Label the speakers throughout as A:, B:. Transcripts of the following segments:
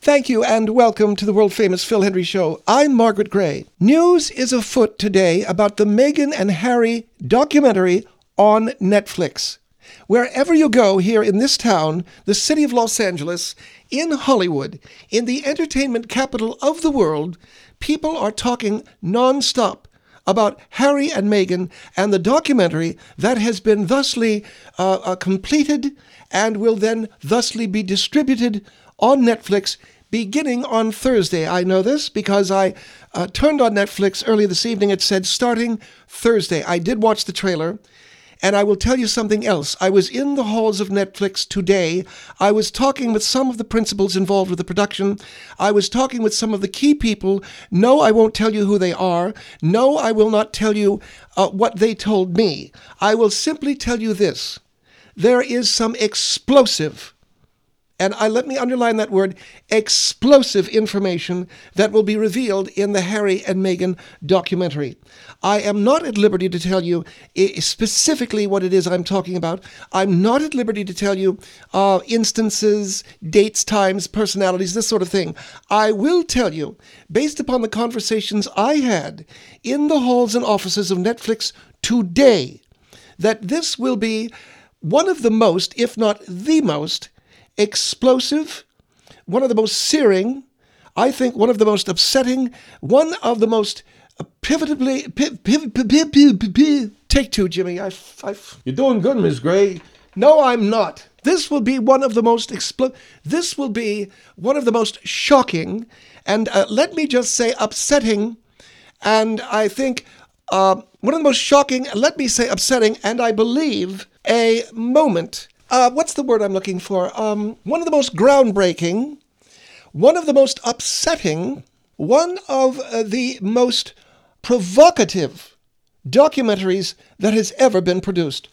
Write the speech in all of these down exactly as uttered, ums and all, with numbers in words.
A: Thank you and welcome to the world-famous Phil Hendrie Show. I'm Margaret Gray. News is afoot today about the Meghan and Harry documentary on Netflix. Wherever you go here in this town, the city of Los Angeles, in Hollywood, in the entertainment capital of the world, people are talking nonstop about Harry and Meghan and the documentary that has been thusly uh, uh, completed and will then thusly be distributed on Netflix beginning on Thursday. I know this because I uh, turned on Netflix earlier this evening. It said starting Thursday. I did watch the trailer. And I will tell you something else. I was in the halls of Netflix today. I was talking with some of the principals involved with the production. I was talking with some of the key people. No, I won't tell you who they are. No, I will not tell you uh, what they told me. I will simply tell you this. There is some explosive, and I let me underline that word, explosive information that will be revealed in the Harry and Meghan documentary. I am not at liberty to tell you specifically what it is I'm talking about. I'm not at liberty to tell you uh, instances, dates, times, personalities, this sort of thing. I will tell you, based upon the conversations I had in the halls and offices of Netflix today, that this will be one of the most, if not the most, explosive, one of the most searing, I think one of the most upsetting, one of the most pivotably... Piv, piv, piv, piv, piv, piv, piv. Take two, Jimmy. I, I,
B: You're doing good, Miss Gray.
A: No, I'm not. This will be one of the most expl- This will be one of the most shocking and, uh, let me just say, upsetting, and I think uh, one of the most shocking, let me say upsetting, and I believe a moment... Uh, what's the word I'm looking for? Um, one of the most groundbreaking, one of the most upsetting, one of uh, the most provocative documentaries that has ever been produced.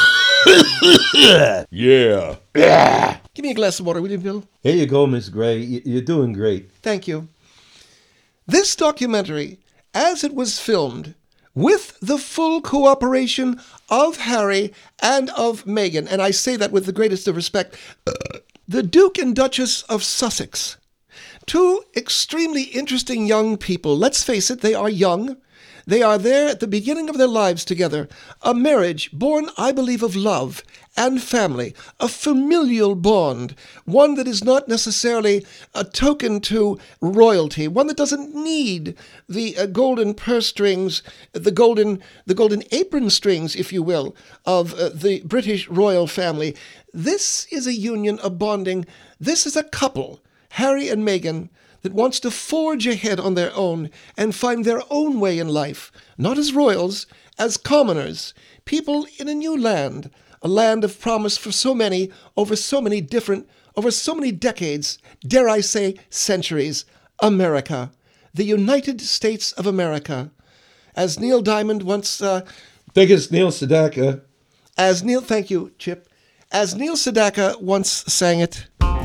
B: Yeah.
A: Give me a glass of water, will you, Bill?
B: Here you go, Miss Gray. You're doing great.
A: Thank you. This documentary, as it was filmed, with the full cooperation of Harry and of Meghan, and I say that with the greatest of respect, the Duke and Duchess of Sussex, two extremely interesting young people. Let's face it, they are young. They are there at the beginning of their lives together. A marriage born, I believe, of love and family, a familial bond, one that is not necessarily a token to royalty, one that doesn't need the uh, golden purse strings, the golden, the golden apron strings, if you will, of uh, the British royal family. This is a union, a bonding. This is a couple, Harry and Meghan, that wants to forge ahead on their own and find their own way in life, not as royals, as commoners, people in a new land, a land of promise for so many, over so many different, over so many decades, dare I say centuries, America, the United States of America. As Neil Diamond once... Uh,
B: I think it's Neil Sedaka.
A: As Neil... Thank you, Chip. As Neil Sedaka once sang it,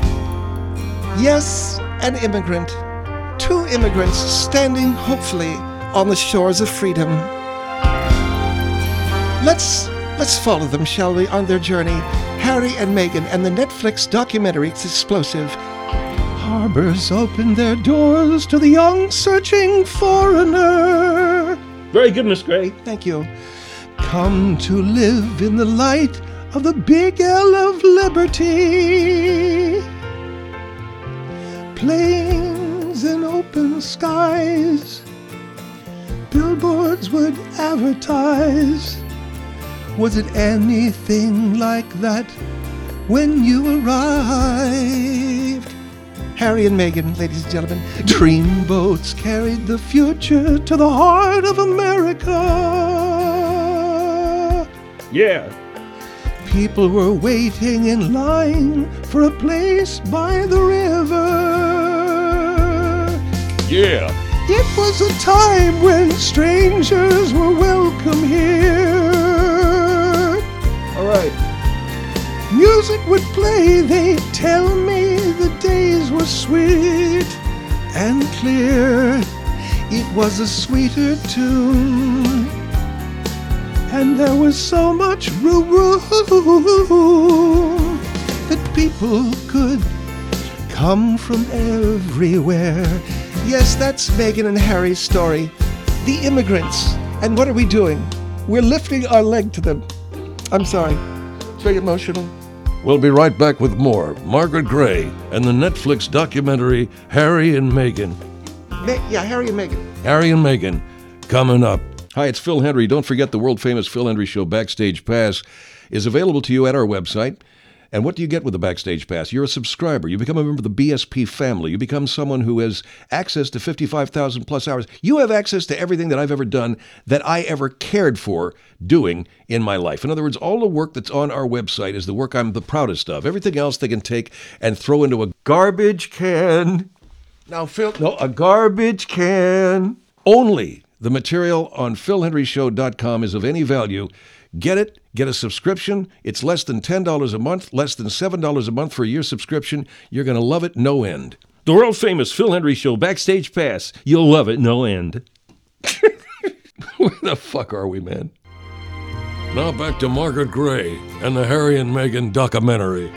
A: yes, an immigrant, two immigrants standing hopefully on the shores of freedom. Let's let's follow them, shall we, on their journey. Harry and Meghan and the Netflix documentary, it's explosive. Harbors open their doors to the young searching foreigner.
B: Very good, Miss Gray.
A: Thank you. Come to live in the light of the big L of liberty. Planes and open skies, billboards would advertise. Was it anything like that when you arrived? Harry and Meghan, ladies and gentlemen, dreamboats carried the future to the heart of America.
B: Yeah.
A: People were waiting in line for a place by the river.
B: Yeah.
A: It was a time when strangers were welcome here.
B: All right.
A: Music would play, they tell me the days were sweet and clear. It was a sweeter tune, and there was so much room that people could come from everywhere. Yes, that's Meghan and Harry's story. The immigrants. And what are we doing? We're lifting our leg to them. I'm sorry. It's very emotional.
C: We'll be right back with more Margaret Gray and the Netflix documentary Harry and Meghan.
A: Ma- yeah, Harry and Meghan.
C: Harry and Meghan coming up. Hi, it's Phil Hendry. Don't forget the world-famous Phil Hendry Show Backstage Pass is available to you at our website. And what do you get with the Backstage Pass? You're a subscriber. You become a member of the B S P family. You become someone who has access to fifty-five thousand plus hours. You have access to everything that I've ever done that I ever cared for doing in my life. In other words, all the work that's on our website is the work I'm the proudest of. Everything else they can take and throw into a garbage can.
A: Now, Phil...
C: No, a garbage can. Only the material on phil hendry show dot com is of any value. Get it. Get a subscription. It's less than ten dollars a month, less than seven dollars a month for a year subscription. You're going to love it no end.
B: The world-famous Phil Hendry Show Backstage Pass. You'll love it no end.
C: Where the fuck are we, man? Now back to Margaret Gray and the Harry and Meghan documentary.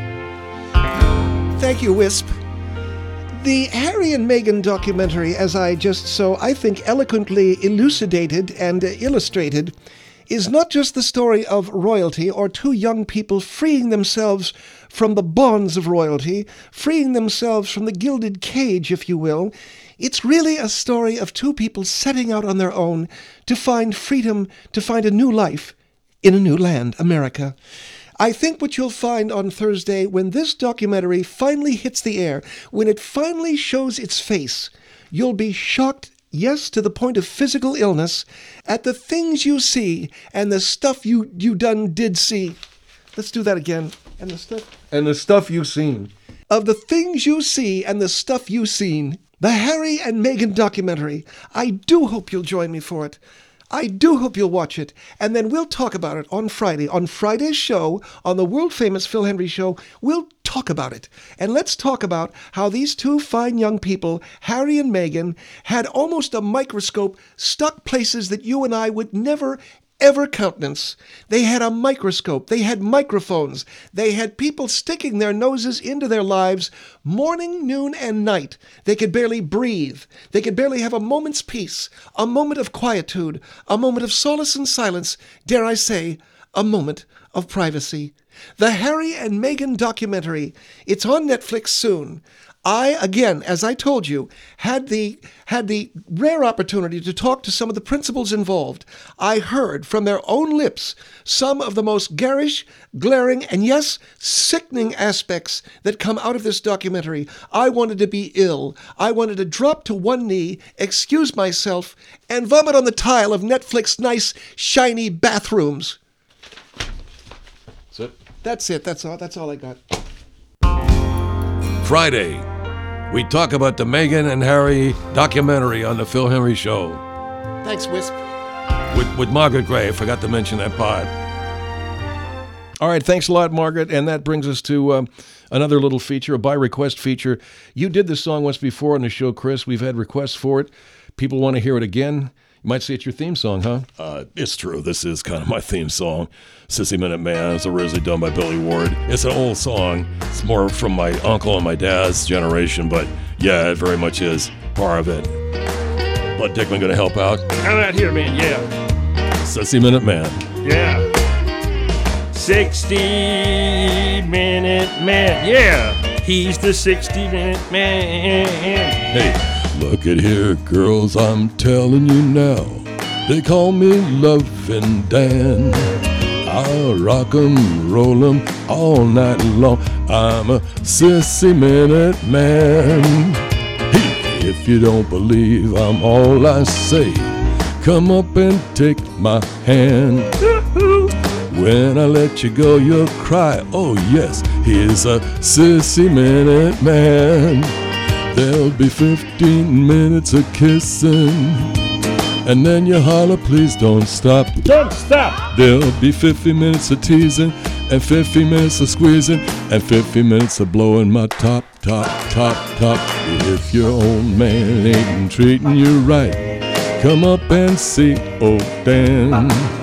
A: Thank you, Wisp. The Harry and Meghan documentary, as I just so, I think, eloquently elucidated and uh, illustrated, is not just the story of royalty or two young people freeing themselves from the bonds of royalty, freeing themselves from the gilded cage, if you will. It's really a story of two people setting out on their own to find freedom, to find a new life in a new land, America. I think what you'll find on Thursday, when this documentary finally hits the air, when it finally shows its face, you'll be shocked, yes, to the point of physical illness, at the things you see and the stuff you, you done did see. Let's do that again. And the stuff...
C: And the stuff you've seen.
A: Of the things you see and the stuff you've seen. The Harry and Meghan documentary. I do hope you'll join me for it. I do hope you'll watch it, and then we'll talk about it on Friday. On Friday's show, on the world-famous Phil Hendry Show, we'll talk about it. And let's talk about how these two fine young people, Harry and Meghan, had almost a microscope stuck places that you and I would never, ever countenance. They had a microscope. They had microphones. They had people sticking their noses into their lives morning, noon, and night. They could barely breathe. They could barely have a moment's peace, a moment of quietude, a moment of solace and silence, dare I say, a moment of privacy. The Harry and Meghan documentary. It's on Netflix soon. I, again, as I told you, had the had the rare opportunity to talk to some of the principals involved. I heard from their own lips some of the most garish, glaring, and yes, sickening aspects that come out of this documentary. I wanted to be ill. I wanted to drop to one knee, excuse myself, and vomit on the tile of Netflix nice, shiny bathrooms.
C: That's it.
A: That's it. That's all. That's all I got.
C: Friday, we talk about the Meghan and Harry documentary on the Phil Hendry Show.
A: Thanks, Wisp.
C: With, with Margaret Gray. I forgot to mention that pod. All right, thanks a lot, Margaret. And that brings us to um, another little feature, a by request feature. You did this song once before on the show, Chris. We've had requests for it. People want to hear it again. You might say it's your theme song, huh?
D: Uh, it's true. This is kind of my theme song. Sissy Minute Man. It's originally done by Billy Ward. It's an old song. It's more from my uncle and my dad's generation, but yeah, it very much is part of it. Bud Dickman going to help out.
B: I'm out here, man. Yeah.
D: Sissy Minute Man.
B: Yeah. sixty minute man. Yeah. He's the sixty minute man.
D: Hey. Look at here, girls, I'm telling you now. They call me Lovin' Dan. I'll rock 'em, roll 'em all night long. I'm a sissy minute man. Hey, if you don't believe I'm all I say, come up and take my hand. When I let you go, you'll cry. Oh yes, he's a sissy minute man. There'll be fifteen minutes of kissing, and then you holler, please don't stop.
B: Don't stop.
D: There'll be fifty minutes of teasing, and fifty minutes of squeezing, and fifty minutes of blowing my top, top, top, top. If your old man ain't treating you right, come up and see old Dan.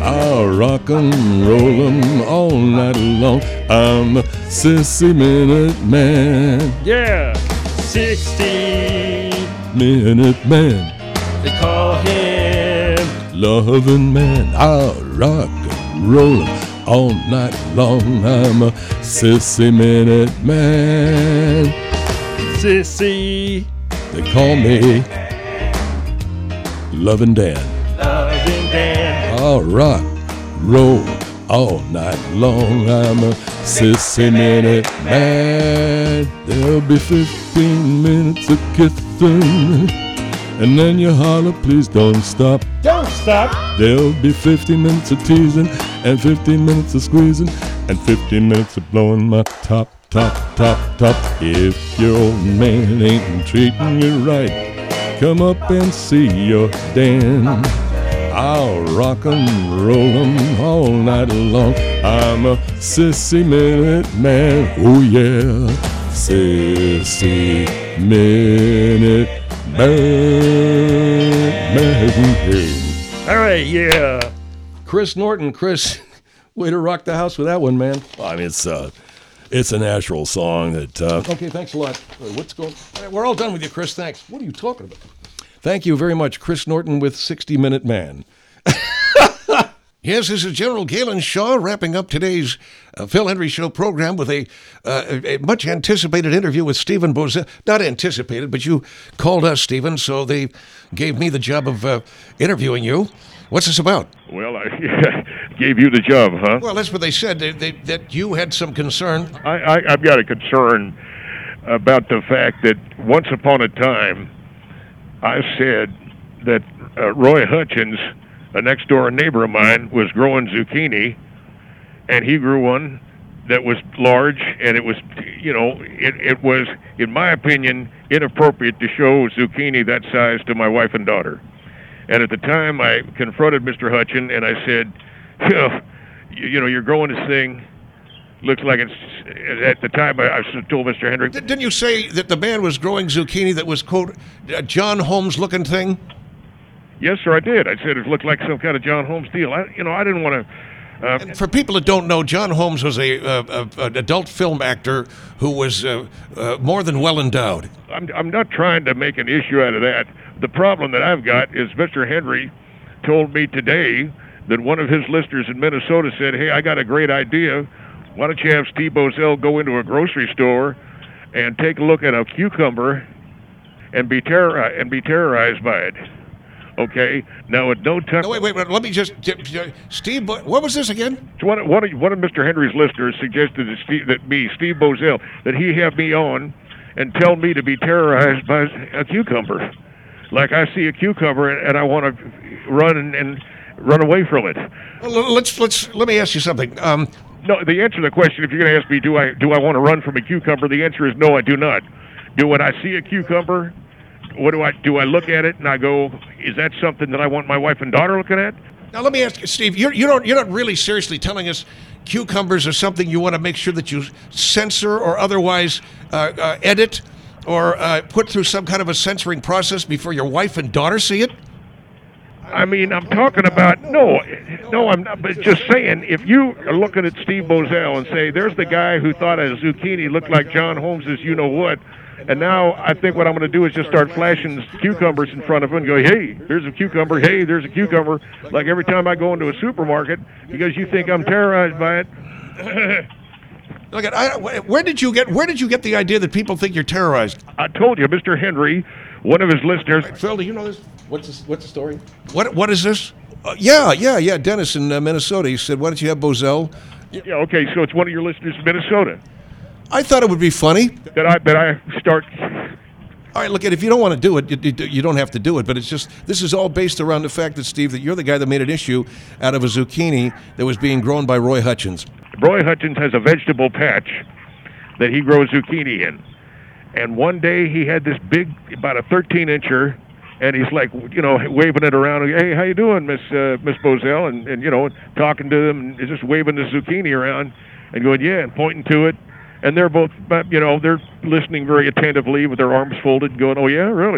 D: I'll rock 'em, roll 'em all night long. I'm a sixty minute man.
B: Yeah, sixty
D: Minute man,
B: they call him.
D: loving man. I'll rock 'em, roll 'em all night long. I'm a sixty minute man.
B: Sissy,
D: They call me Lovin' Dan.
B: loving Dan.
D: I'll rock, roll all night long. I'm a sixty minute man. There'll be fifteen minutes of kissing, and then you holler, please don't stop.
B: Don't stop.
D: There'll be fifteen minutes of teasing, and fifteen minutes of squeezing, and fifteen minutes of blowing my top, top, top, top. If your old man ain't treating you right, come up and see your Dan. I'll rock 'em, roll 'em all night long. I'm a sixty minute man. Oh yeah, sixty minute man. man.
B: All right, yeah.
C: Chris Norton, Chris, way to rock the house with that one, man.
D: I mean, it's uh, it's a natural song that. Uh,
C: Okay, thanks a lot. Uh, What's going? We're all done with you, Chris. Thanks. What are you talking about? Thank you very much, Chris Norton with sixty minute man. Yes, this is General Galen Shaw wrapping up today's uh, Phil Hendry Show program with a, uh, a a much anticipated interview with Stephen Boesel. Not anticipated, but you called us, Stephen, so they gave me the job of uh, interviewing you. What's this about?
E: Well, I gave you the job, huh?
C: Well, that's what they said, they, they, that you had some concern.
E: I, I, I've got a concern about the fact that once upon a time, I said that uh, Roy Hutchins, a next-door neighbor of mine, was growing zucchini, and he grew one that was large, and it was, you know, it, it was, in my opinion, inappropriate to show zucchini that size to my wife and daughter. And at the time, I confronted Mister Hutchin, and I said, you know, you, you know, you're growing this thing, looks like it's, at the time, I, I told Mister Hendrick.
C: Didn't you say that the man was growing zucchini that was, quote, a John Holmes-looking thing?
E: Yes, sir, I did. I said it looked like some kind of John Holmes deal. I, you know, I didn't want to. Uh,
C: And for people that don't know, John Holmes was a, uh, a an adult film actor who was uh, uh, more than well endowed.
E: I'm, I'm not trying to make an issue out of that. The problem that I've got is Mister Henry told me today that one of his listeners in Minnesota said, hey, I got a great idea. Why don't you have Steve Boesel go into a grocery store and take a look at a cucumber and be terror and be terrorized by it? Okay. Now, at no time.
C: No, wait, wait, wait. Let me just. Steve, Bo- what was this again?
E: One, one, of, one of Mister Henry's listeners suggested that, Steve, that me, Steve Boesel, that he have me on and tell me to be terrorized by a cucumber. Like I see a cucumber and, and I want to run and, and run away from it.
C: Well, let's let's let me ask you something. Um,
E: No, the answer to the question, if you're going to ask me, do I do I want to run from a cucumber? The answer is no, I do not. Do when I see a cucumber, what do I do? I look at it and I go, is that something that I want my wife and daughter looking at?
C: now, let me ask you, Steve. You're you don't you're not really seriously telling us cucumbers are something you want to make sure that you censor or otherwise uh, uh, edit or uh, put through some kind of a censoring process before your wife and daughter see it?
E: I mean, I'm talking about, no, no, I'm not, but just saying, if you are looking at Steve Boesel and say, there's the guy who thought a zucchini looked like John Holmes's you-know-what, and now I think what I'm going to do is just start flashing cucumbers in front of him and go, hey, there's a cucumber, hey, there's a cucumber, like every time I go into a supermarket, because you think I'm terrorized by it.
C: Look at I, where did you get where did you get the idea that people think you're terrorized?
E: I told you, Mister Henry, one of his listeners.
C: Phil, do you know this? What's this, what's the story? What what is this? Uh, yeah, yeah, yeah. Dennis in uh, Minnesota. He said, "Why don't you have Boesel?"
E: Yeah, okay, so it's one of your listeners in Minnesota
C: I thought it would be funny.
E: that I that I start.
C: All right, look, if you don't want to do it, you, you don't have to do it. But it's just this is all based around the fact that Steve, that you're the guy that made an issue out of a zucchini that was being grown by Roy Hutchins.
E: Roy Hutchins has a vegetable patch that he grows zucchini in. And one day he had this big, about a thirteen incher, and he's like, you know, waving it around. Hey, how you doing, Miss uh, Miss Boesel? And, and, you know, talking to them and just waving the zucchini around and going, yeah, and pointing to it. And they're both, you know, they're listening very attentively with their arms folded, going, oh, yeah, really?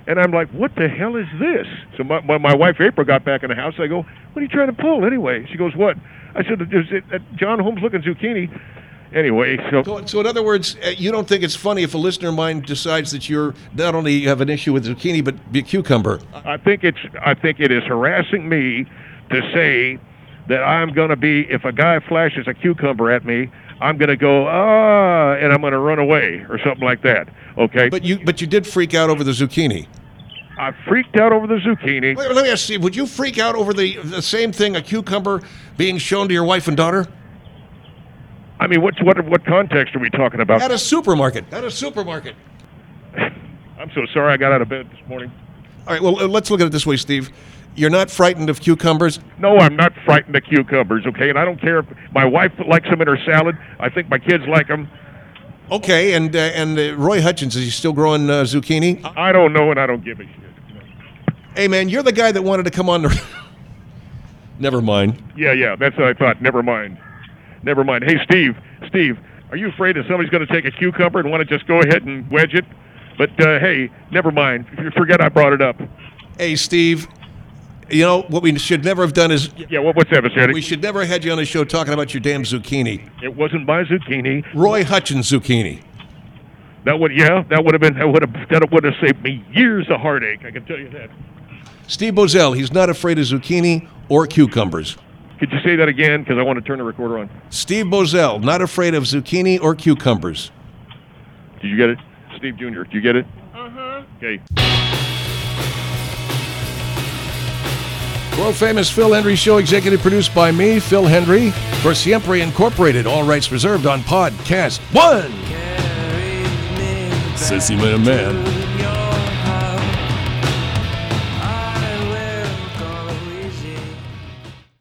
E: And I'm like, what the hell is this? So my, when my wife April got back in the house, I go, what are you trying to pull anyway? She goes, what? I said, is it a John Holmes looking zucchini? Anyway, so...
C: So, so in other words, uh, you don't think it's funny if a listener of mine decides that you're not only have an issue with zucchini, but a cucumber?
E: I think it's, I think it is harassing me to say that I'm going to be, if a guy flashes a cucumber at me, I'm going to go, ah, and I'm going to run away or something like that, okay?
C: But you but you did freak out over the zucchini.
E: I freaked out over the zucchini.
C: Wait, let me ask you, would you freak out over the, the same thing, a cucumber, being shown to your wife and daughter?
E: I mean, what's, what what context are we talking about?
C: At a supermarket. At a supermarket.
E: I'm so sorry I got out of bed this morning.
C: All right, well, uh, let's look at it this way, Steve. You're not frightened of cucumbers?
E: No, I'm not frightened of cucumbers, okay? And I don't care if my wife likes them in her salad. I think my kids like them.
C: Okay, and uh, and uh, Roy Hutchins, is he still growing uh, zucchini?
E: I don't know, and I don't give a shit.
C: Hey, man, you're the guy that wanted to come on the... Never mind.
E: Yeah, yeah, that's what I thought. Never mind. Never mind. Hey, Steve, Steve, are you afraid that somebody's going to take a cucumber and want to just go ahead and wedge it? But, uh, hey, never mind. Forget I brought it up.
C: Hey, Steve, you know, what we should never have done is...
E: Yeah, what, what's that, Mister
C: We should never have had you on the show talking about your damn zucchini.
E: It wasn't my zucchini.
C: Roy Hutchins zucchini.
E: That would, yeah, that would have been, that would have, that would have saved me years of heartache, I can tell you that.
C: Steve Bozell, he's not afraid of zucchini or cucumbers.
E: Could you say that again? Because I want to turn the recorder on.
C: Steve Bozell, not afraid of zucchini or cucumbers.
E: Did you get it? Steve Junior, did you get it? Uh-huh. Okay.
C: World famous Phil Hendry Show, executive produced by me, Phil Hendry, for Siempre Incorporated. All rights reserved on Podcast One.
D: Sissy Man Man.